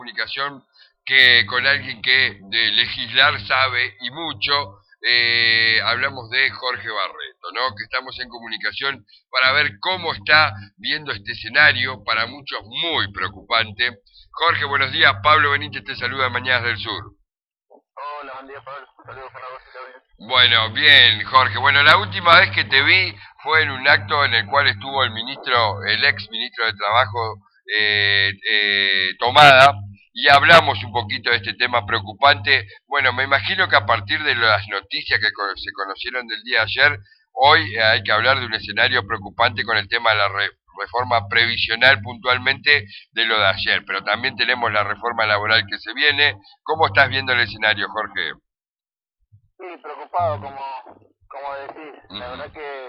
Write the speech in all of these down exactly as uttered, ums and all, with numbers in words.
comunicación que con alguien que de legislar sabe y mucho. Eh, hablamos de Jorge Barreto, ¿no? Que estamos en comunicación para ver cómo está viendo este escenario, para muchos muy preocupante. Jorge, buenos días. Pablo Benítez te saluda en Mañanas del Sur. Hola, buen día, Pablo. Saludos para vos, ¿está bien? Bueno, bien, Jorge. Bueno, la última vez que te vi fue en un acto en el cual estuvo el ministro, el ex ministro de Trabajo, eh, eh, Tomada, y hablamos un poquito de este tema preocupante. Bueno, me imagino que a partir de las noticias que se conocieron del día de ayer, hoy hay que hablar de un escenario preocupante con el tema de la re reforma previsional puntualmente de lo de ayer, pero también tenemos la reforma laboral que se viene. ¿Cómo estás viendo el escenario, Jorge? Sí, preocupado, como, como decís. Uh-huh. La verdad que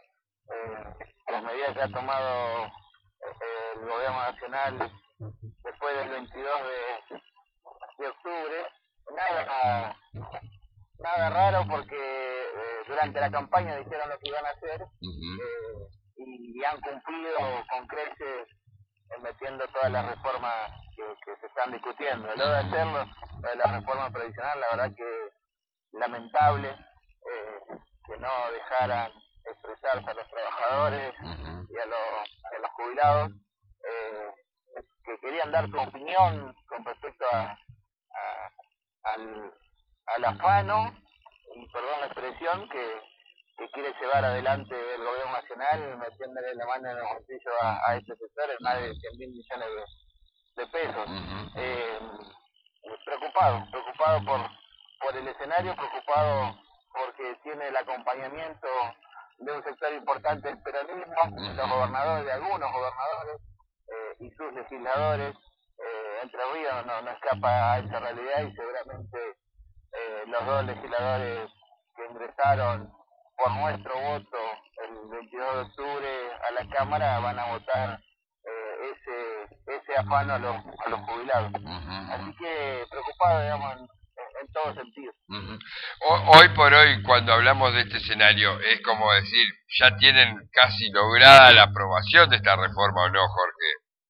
eh, las medidas que ha tomado eh, el gobierno nacional después del veintidós de, de octubre, nada, nada raro porque eh, durante la campaña dijeron lo que iban a hacer. Uh-huh. eh, y, y han cumplido con creces eh, metiendo todas las reformas que, que se están discutiendo. Lo de hacerlo, lo de la reforma previsional, la verdad que lamentable, eh, que no dejaran expresarse a los trabajadores y a los, a los jubilados, eh, que querían dar su opinión con respecto a, a, al, al afano, y perdón la expresión, que, que quiere llevar adelante el gobierno nacional, metiéndole la mano en el bolsillo a, a este sector en más de cien mil millones de, de pesos. Eh, preocupado, preocupado por por el escenario, preocupado porque tiene el acompañamiento de un sector importante del peronismo, los gobernadores, de algunos gobernadores eh, y sus legisladores. eh, Entre Ríos no, no escapa a esa realidad, y seguramente eh, los dos legisladores que ingresaron por nuestro voto el veintidós de octubre a la Cámara van a votar eh, ese ese afano a los, a los jubilados. Así que preocupado, digamos, en, en todo sentido. Uh-huh. Hoy por hoy, cuando hablamos de este escenario, es como decir, ya tienen casi lograda la aprobación de esta reforma, ¿o no, Jorge?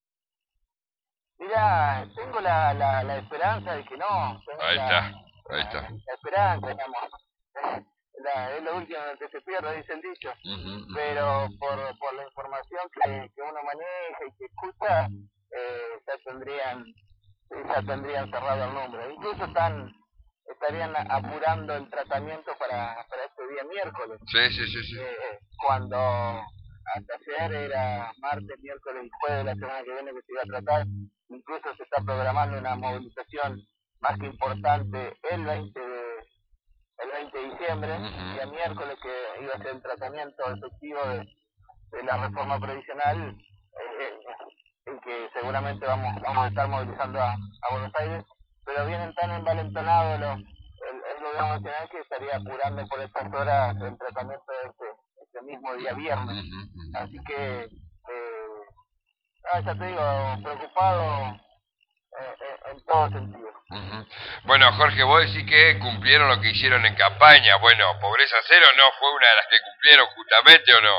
Mira, tengo la, la, la esperanza de que no. Ahí la, está, ahí está. La, la esperanza, digamos. La, es lo último en el que se pierde, dice el dicho. Uh-huh. Pero por, por la información que, que uno maneja y que escucha, eh, ya tendrían ya tendrían cerrado el número. Incluso están estarían apurando el tratamiento para, para este día miércoles. Sí, sí, sí, sí. Eh, cuando hasta ayer era martes, miércoles y jueves de la semana que viene que se iba a tratar. Incluso se está programando una movilización más que importante el veinte de, el veinte de diciembre, uh-huh. día miércoles, que iba a ser el tratamiento efectivo de, de la reforma previsional, eh, en que seguramente vamos, vamos a estar movilizando a, a Buenos Aires, pero vienen tan envalentonados los, el, el gobierno nacional que estaría apurando por estas horas el tratamiento de este, este mismo día viernes. Así que, eh, ah, ya te digo, preocupado eh, eh, en todo sentido. Uh-huh. Bueno, Jorge, vos decís que cumplieron lo que hicieron en campaña. Bueno, Pobreza Cero no fue una de las que cumplieron justamente, ¿o no?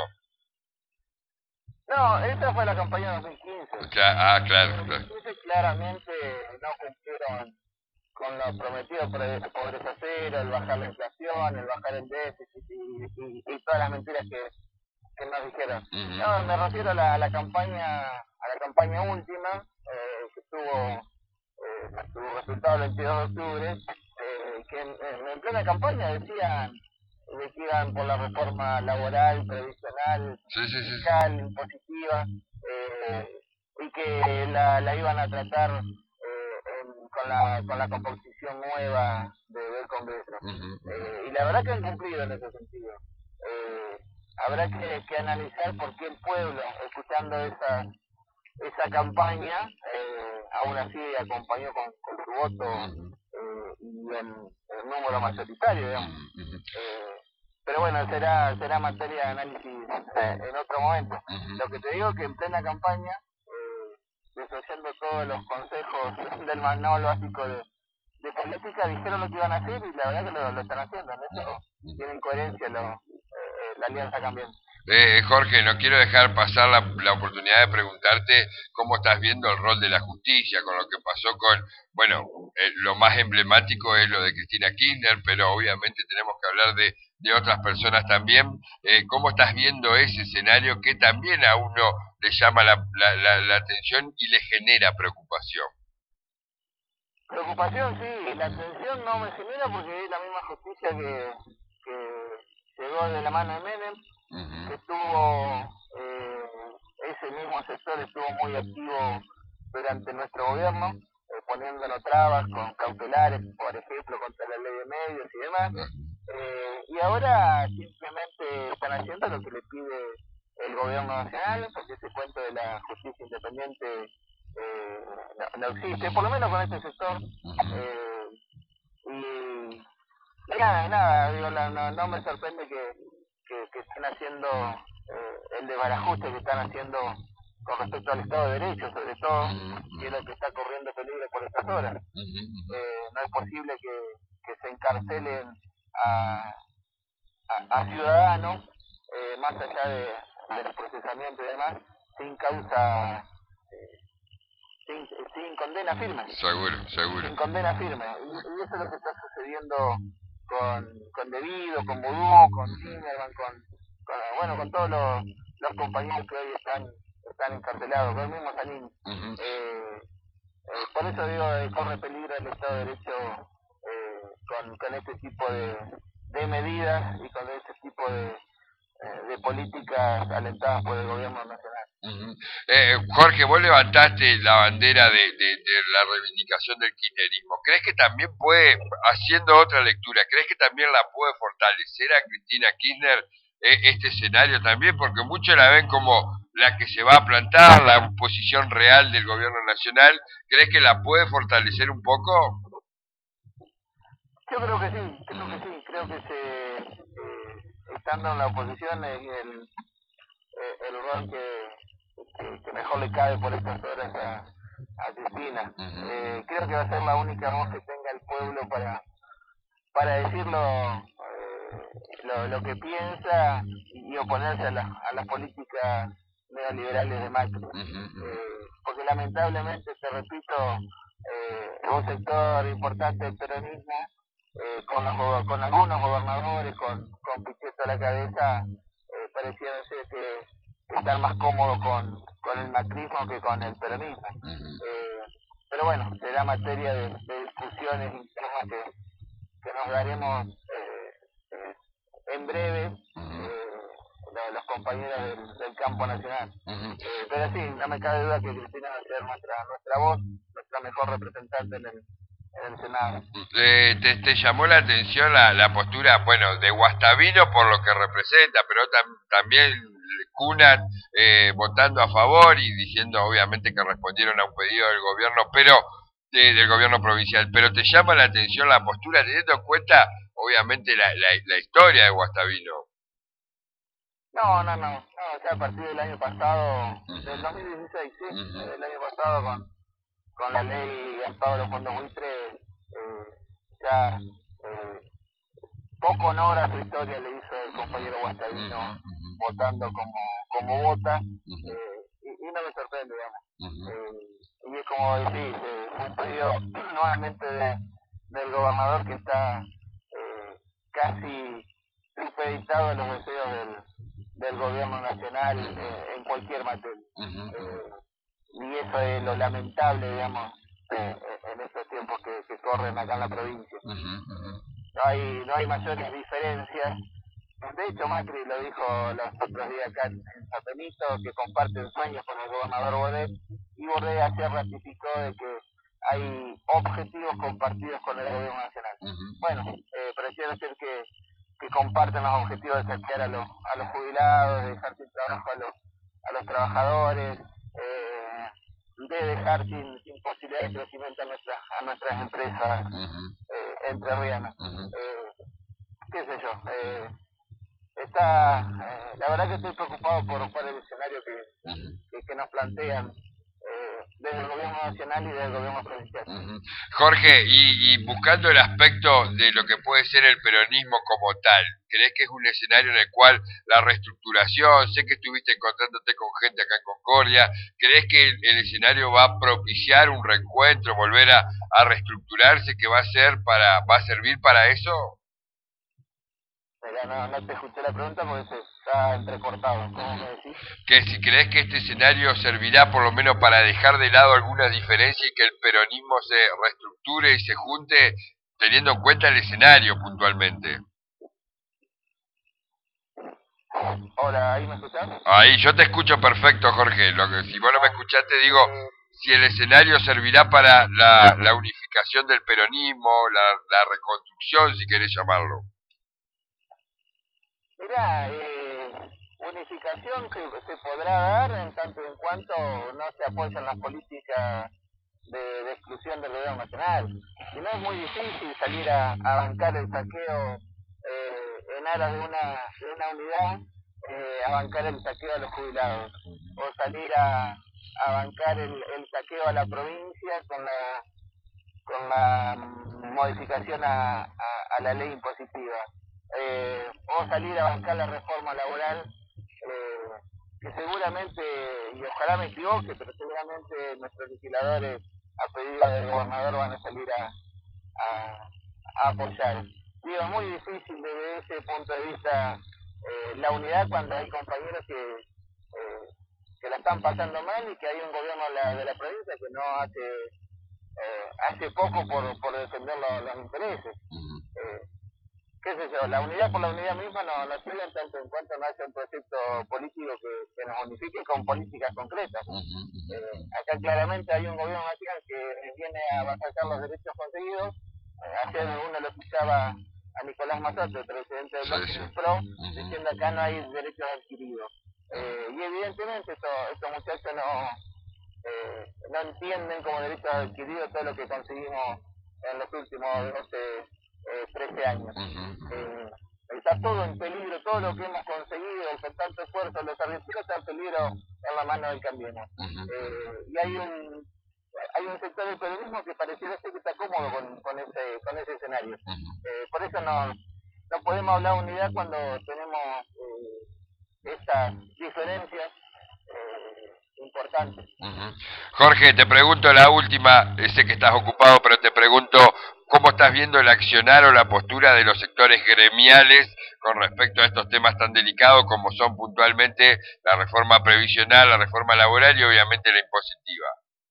No, esa fue la campaña de dos mil quince. Ah, claro, claro. Entonces, claramente no cumplieron con lo prometido por el Pobreza Cero, el bajar la inflación, el bajar el déficit y, y, y todas las mentiras que, que nos dijeron. Uh-huh. No, me refiero a la, a la campaña a la campaña última, eh, que tuvo eh, tuvo resultado el veintidós de octubre, eh, que en, en plena campaña decían de que iban por la reforma laboral, previsional, sí, sí, fiscal, sí. impositiva, eh, y que la, la iban a tratar eh, en, con, la, con la composición nueva de, del Congreso. Uh-huh. Eh, y la verdad que han cumplido en ese sentido. Eh, habrá que, que analizar por qué el pueblo, escuchando esa, esa campaña, eh, aún así acompañó con, con su voto eh, y en el número mayoritario, digamos. Eh, pero bueno, será será materia de análisis eh, en otro momento. Uh-huh. Lo que te digo es que en plena campaña, eh, desoyendo todos los consejos del manual básico de, de política, dijeron lo que iban a hacer y la verdad que lo, lo están haciendo. En eso tienen coherencia lo, eh, la Alianza Cambiante. Eh, Jorge, no quiero dejar pasar la, la oportunidad de preguntarte cómo estás viendo el rol de la justicia con lo que pasó con, bueno, eh, lo más emblemático es lo de Cristina Kirchner, pero obviamente tenemos que hablar de, de otras personas también. Eh, ¿Cómo estás viendo ese escenario que también a uno le llama la, la, la, la atención y le genera preocupación? Preocupación, sí, la atención no me genera porque es la misma justicia que, que llegó de la mano de Menem, uh-huh. que estuvo, eh, ese mismo sector estuvo muy activo durante nuestro gobierno, eh, poniéndonos trabas con cautelares, por ejemplo, contra la ley de medios y demás, eh, y ahora simplemente están haciendo lo que le pide el gobierno nacional, porque ese cuento de la justicia independiente Eh, no, no existe, por lo menos con este sector. Eh, y, y nada, nada, digo, no, no, no me sorprende que, que, que estén haciendo eh, el desbarajuste que están haciendo con respecto al Estado de Derecho, sobre todo, que es lo que está corriendo peligro por estas horas. Eh, no es posible que, que se encarcelen a, a, a ciudadanos, eh, más allá de, del procesamiento y demás, sin causa. Eh, Sin, sin condena firme. Seguro, seguro. Sin condena firme. Y, y eso es lo que está sucediendo con, con Debido, con Vudú, con Zimmerman, con, con, bueno, con todos los, los compañeros que hoy están, están encarcelados, con el mismo Sanín. Uh-huh. eh, eh, por eso digo, eh, corre peligro el Estado de Derecho eh, con, con este tipo de, de medidas y con este tipo de, de políticas alentadas por el gobierno nacional. Uh-huh. eh, Jorge, vos levantaste la bandera de, de, de la reivindicación del kirchnerismo. ¿Crees que también puede, haciendo otra lectura, crees que también la puede fortalecer a Cristina Kirchner eh, este escenario también? Porque muchos la ven como la que se va a plantar, la posición real del gobierno nacional. ¿Crees que la puede fortalecer un poco? Yo creo que sí, creo que sí, creo que se... Eh, estando en la oposición es el, el rol que, que, que mejor le cabe por estas horas a, a Cristina. Uh-huh. Eh, creo que va a ser la única voz que tenga el pueblo para, para decirlo eh, lo, lo que piensa y oponerse a, la, a las políticas neoliberales de Macri. Uh-huh. Eh, porque lamentablemente, te repito, eh, un sector importante del peronismo, Eh, con, los, con algunos gobernadores, con, con Pichetto a la cabeza, eh, parecieron ser que, que están más cómodos con, con el macrismo que con el peronismo. Eh, pero bueno, será materia de, de discusiones internas que, que nos daremos eh, eh, en breve eh, los, los compañeros del, del campo nacional. Eh, pero sí, no me cabe duda que Cristina va a ser nuestra, nuestra voz, nuestra mejor representante en el en el Senado. Eh, te, te llamó la atención la, la postura, bueno, de Guastavino por lo que representa, pero tam, también Cunha eh, votando a favor y diciendo obviamente que respondieron a un pedido del gobierno, pero de, del gobierno provincial. Pero te llama la atención la postura teniendo en cuenta obviamente la, la, la historia de Guastavino. No, no, no, no, o sea, a partir del año pasado, uh-huh. del dos mil dieciséis, sí, uh-huh. del año pasado con con la ley de amparo de los fondos buitre, eh, ya eh, poco honor a su historia le hizo el compañero Guastavino uh-huh. votando como, como vota, uh-huh. eh, y, y no me sorprende, digamos. Uh-huh. eh, y es como decís, eh, un pedido nuevamente de, del gobernador que está eh, casi supeditado a los deseos del, del gobierno nacional eh, en cualquier materia. Uh-huh. eh, y eso es lo lamentable, digamos, eh, en estos tiempos que, que corren acá en la provincia. Uh-huh, uh-huh. No hay no hay mayores diferencias. De hecho, Macri lo dijo los otros días acá en San Benito, que comparten sueños con el gobernador Bodet, y Bodet ayer ratificó de que hay objetivos compartidos con el gobierno nacional. Uh-huh. Bueno, eh, pareciera ser que, que comparten los objetivos de saquear a los, a los jubilados, de dejar sin trabajo a los, a los trabajadores, eh, de dejar sin, sin posibilidad de crecimiento a nuestras a nuestras empresas uh-huh. eh, entrerrianas. Uh-huh. Eh, qué sé yo, eh, está, eh, la verdad que estoy preocupado por, por el escenario que, uh-huh. que, que nos plantean, eh, desde el gobierno nacional y del gobierno provincial. Uh-huh. Jorge, y, y buscando el aspecto de lo que puede ser el peronismo como tal, ¿crees que es un escenario en el cual la reestructuración, sé que estuviste encontrándote con gente acá en Concordia, ¿crees que el, el escenario va a propiciar un reencuentro, volver a, a reestructurarse, que va a ser para, va a servir para eso? Mira, no, no te escuché la pregunta porque se está entrecortado. ¿Cómo me decís? Que si crees que este escenario servirá por lo menos para dejar de lado alguna diferencia y que el peronismo se reestructure y se junte teniendo en cuenta el escenario puntualmente. Hola, ¿ahí me escuchás? Ahí, yo te escucho perfecto, Jorge. Lo que, si vos no me escuchaste, digo, si el escenario servirá para la, la unificación del peronismo, la, la reconstrucción, si querés llamarlo. Mira, eh, unificación se, se podrá dar en tanto en cuanto no se apoyan las políticas de, de exclusión del gobierno nacional. Y no es muy difícil salir a, a bancar el saqueo eh, en aras de una, de una unidad, eh, a bancar el saqueo a los jubilados, o salir a, a bancar el, el saqueo a la provincia con la, con la modificación a, a, a la ley impositiva. Eh, o salir a bancar la reforma laboral, eh, que seguramente, y ojalá me equivoque, pero seguramente nuestros legisladores a pedido del gobernador van a salir a, a, a apoyar. Digo, es muy difícil desde ese punto de vista eh, la unidad cuando hay compañeros que, eh, que la están pasando mal y que hay un gobierno de la, de la provincia que no hace, eh, hace poco por, por defender lo, los intereses. Eh, qué sé yo, la unidad por la unidad misma no, no sirve en tanto en cuanto no haya un proyecto político que, que nos unifique con políticas concretas. Eh, acá claramente hay un gobierno nacional que viene a avasallar los derechos conseguidos. Eh, ayer uno lo escuchaba a Nicolás Mazotte, el presidente del Bloque del PRO, diciendo acá no hay derechos adquiridos. Eh, y evidentemente esto, estos muchachos no, eh, no entienden como derechos adquiridos todo lo que conseguimos en los últimos doce Eh, trece años. Eh, está todo en peligro, todo lo que hemos conseguido con tanto esfuerzo, los argentinos está en peligro en la mano del Cambiemos. Eh, y hay un hay un sector del peronismo que pareciera ser que está cómodo con, con ese con ese escenario. Eh, por eso no, no podemos hablar de unidad cuando tenemos eh, estas diferencias eh, importantes. Jorge, te pregunto la última, sé que estás ocupado, pero te pregunto, ¿cómo estás viendo el accionar o la postura de los sectores gremiales con respecto a estos temas tan delicados como son puntualmente la reforma previsional, la reforma laboral y obviamente la impositiva?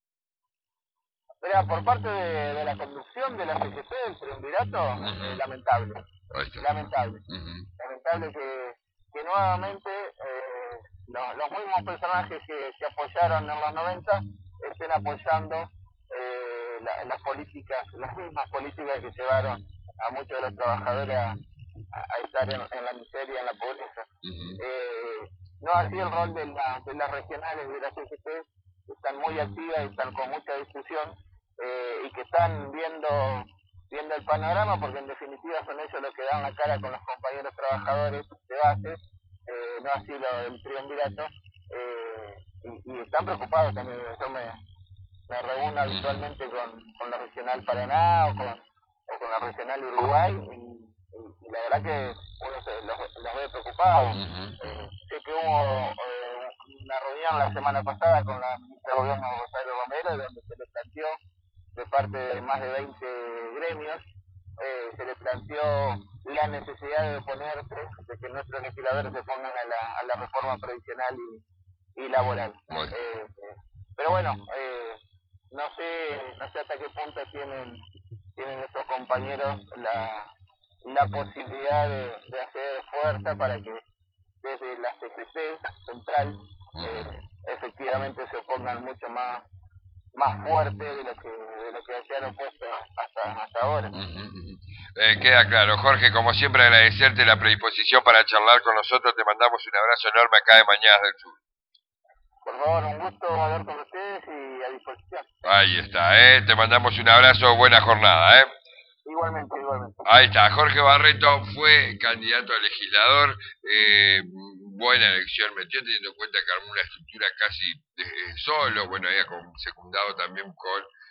Mira, por parte de, de la conducción de la C G T, del triunvirato, uh-huh. eh, lamentable. Lamentable. Uh-huh. Lamentable que, que nuevamente eh, los, los mismos personajes que, que apoyaron en los noventa estén apoyando eh, la, las políticas, las mismas políticas que llevaron a muchos de los trabajadores a, a estar en, en la miseria, en la pobreza. Uh-huh. eh, no así el rol de, la, de las regionales de la C G T, que están muy activas y están con mucha discusión, eh, y que están viendo viendo el panorama, porque en definitiva son ellos los que dan la cara con los compañeros trabajadores de base, eh, no así lo del triunvirato, eh, y, y están preocupados también. Yo me, me reúno habitualmente con, con la regional Paraná o con, o con la regional Uruguay, y, y, y la verdad que uno se, los, los ve preocupados. Eh, sé que hubo eh, una reunión la semana pasada con la ministra de Gobierno Rosario Romero, donde se le planteó de parte de más de veinte gremios, eh, se le planteó la necesidad de oponerse, de que nuestros legisladores se pongan a la, a la reforma previsional y, y laboral. Eh, eh, pero bueno, eh, no sé no sé hasta qué punto tienen tienen estos compañeros la, la posibilidad de, de hacer fuerza para que desde la C G T central eh, efectivamente se opongan mucho más más fuerte de lo que de lo que se han opuesto hasta hasta ahora. Uh-huh. Eh, queda claro, Jorge, como siempre agradecerte la predisposición para charlar con nosotros, te mandamos un abrazo enorme acá de Mañanas del Sur. Por favor, un gusto hablar con ustedes y a disposición. Ahí está, eh, te mandamos un abrazo, buena jornada, eh. Igualmente, igualmente. Ahí está, Jorge Barreto fue candidato a legislador, eh, buena elección metió, teniendo en cuenta que armó una estructura casi eh, solo, bueno, había secundado también con